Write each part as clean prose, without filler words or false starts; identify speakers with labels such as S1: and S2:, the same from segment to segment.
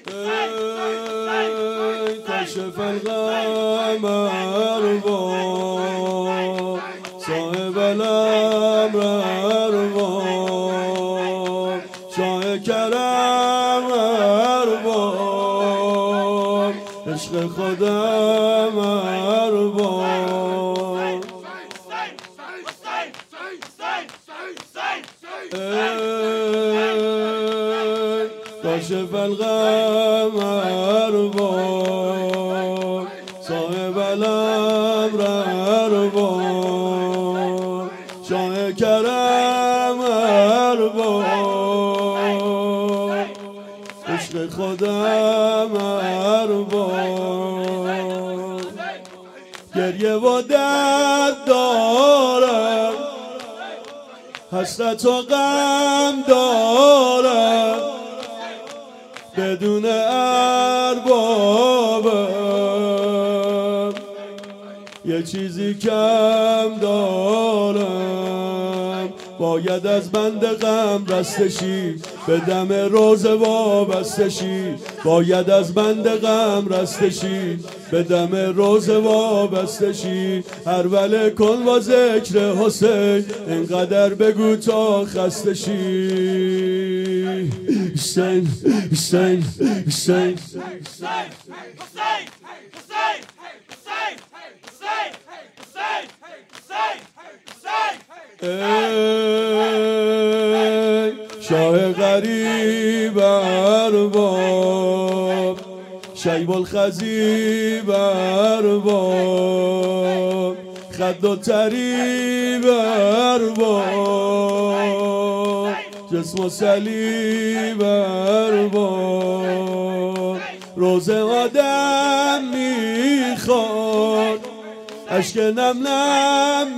S1: کاشف القمر با صاحب الامر ارباب شاه کرم ارباب عشق خودم ارباب کاشف القمر با صاحب الامر ارباب شاه کرم ارباب عشق خودم ارباب گریه و درد دارم حسرت و غم دارم بدون اربابم یه چیزی کم دارم باید از بند غم رستشی به دم روزه وابستشی باید از بند غم رستشی به دم روزه وابستشی هر وله کن با ذکر حسین اینقدر بگو تا خستشی حسین حسین حسین شاه غریب ارباب شیب الخضیب ارباب خد و طریب ارباب جسم و صلیب ارباب روزه آدم میخواد اشک نم نم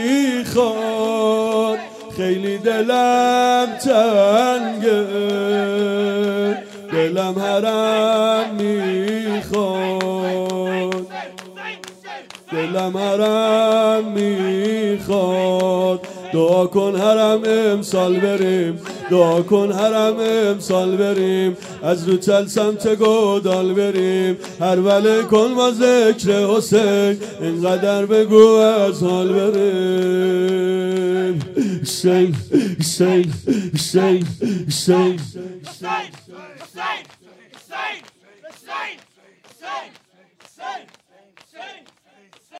S1: میخواد خیلی دلم تنگه دلم حرم میخواد دلم حرم میخواد دعا کن حرم امسال بریم دعا کن حرم امسال بریم از رو تل سمت گودال بریم هر وله کن با ذکر حسین اینقدر بگو از حال بریم حسین حسین حسین حسین